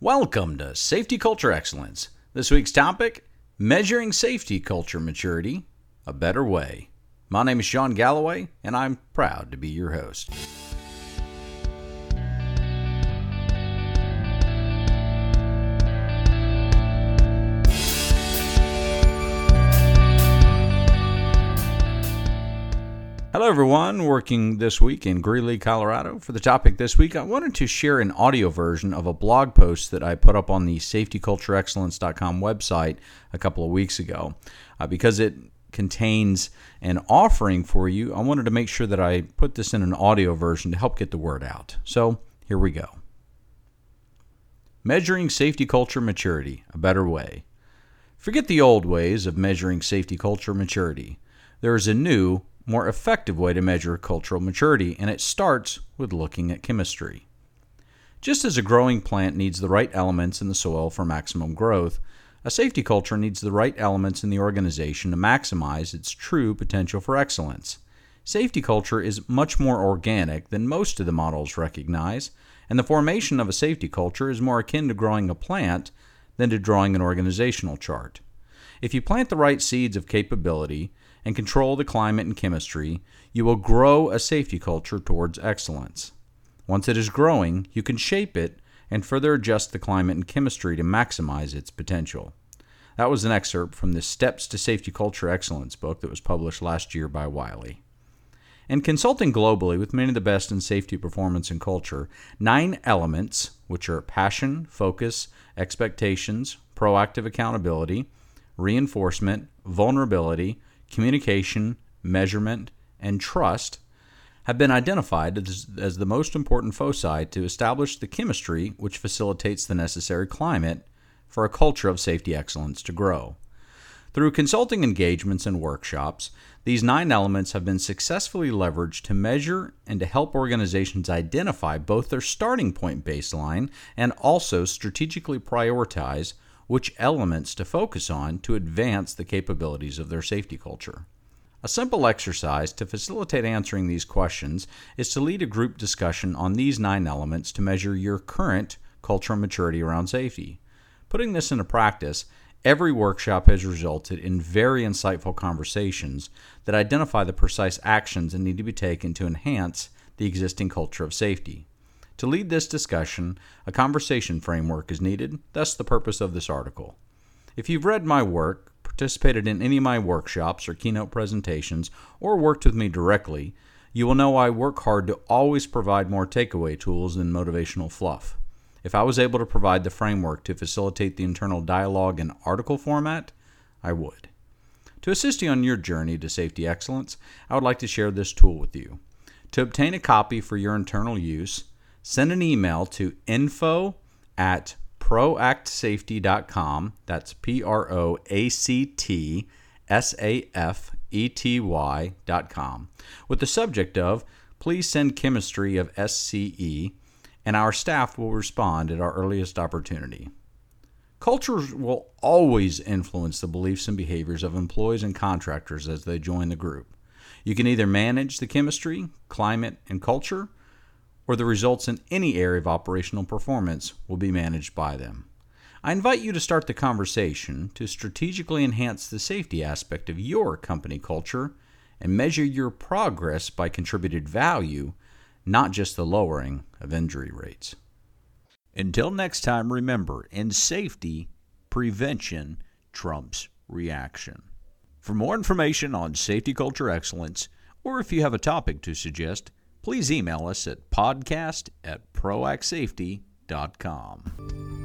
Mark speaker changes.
Speaker 1: Welcome to Safety Culture Excellence. This week's topic, Measuring Safety Culture Maturity, a Better Way. My name is Sean Galloway, and I'm proud to be your host. Hello everyone, working this week in Greeley, Colorado. For the topic this week, I wanted to share an audio version of a blog post that I put up on the safetycultureexcellence.com website a couple of weeks ago. Because it contains an offering for you, I wanted to make sure that I put this in an audio version to help get the word out. So here we go. Measuring Safety Culture Maturity, a Better Way. Forget the old ways of measuring safety culture maturity. There is a new, more effective way to measure cultural maturity, and it starts with looking at chemistry. Just as a growing plant needs the right elements in the soil for maximum growth, a safety culture needs the right elements in the organization to maximize its true potential for excellence. Safety culture is much more organic than most of the models recognize, and the formation of a safety culture is more akin to growing a plant than to drawing an organizational chart. If you plant the right seeds of capability and control the climate and chemistry, you will grow a safety culture towards excellence. Once it is growing, you can shape it and further adjust the climate and chemistry to maximize its potential. That was an excerpt from the Steps to Safety Culture Excellence book that was published last year by Wiley. In consulting globally with many of the best in safety performance and culture, 9 elements, which are passion, focus, expectations, proactive accountability, reinforcement, vulnerability, communication, measurement, and trust, have been identified as the most important foci to establish the chemistry which facilitates the necessary climate for a culture of safety excellence to grow. Through consulting engagements and workshops, these 9 elements have been successfully leveraged to measure and to help organizations identify both their starting point baseline and also strategically prioritize which elements to focus on to advance the capabilities of their safety culture. A simple exercise to facilitate answering these questions is to lead a group discussion on these 9 elements to measure your current cultural maturity around safety. Putting this into practice, every workshop has resulted in very insightful conversations that identify the precise actions that need to be taken to enhance the existing culture of safety. To lead this discussion, a conversation framework is needed, thus the purpose of this article. If you've read my work, participated in any of my workshops or keynote presentations, or worked with me directly, you will know I work hard to always provide more takeaway tools than motivational fluff. If I was able to provide the framework to facilitate the internal dialogue in article format, I would. To assist you on your journey to safety excellence, I would like to share this tool with you. To obtain a copy for your internal use, send an email to info@proactsafety.com, that's PROACTSAFETY.com, with the subject of, please send chemistry of SCE, and our staff will respond at our earliest opportunity. Cultures will always influence the beliefs and behaviors of employees and contractors as they join the group. You can either manage the chemistry, climate, and culture, or the results in any area of operational performance will be managed by them. I invite you to start the conversation to strategically enhance the safety aspect of your company culture and measure your progress by contributed value, not just the lowering of injury rates. Until next time, remember, in safety, prevention trumps reaction. For more information on safety culture excellence, or if you have a topic to suggest, please email us at podcast@proactsafety.com.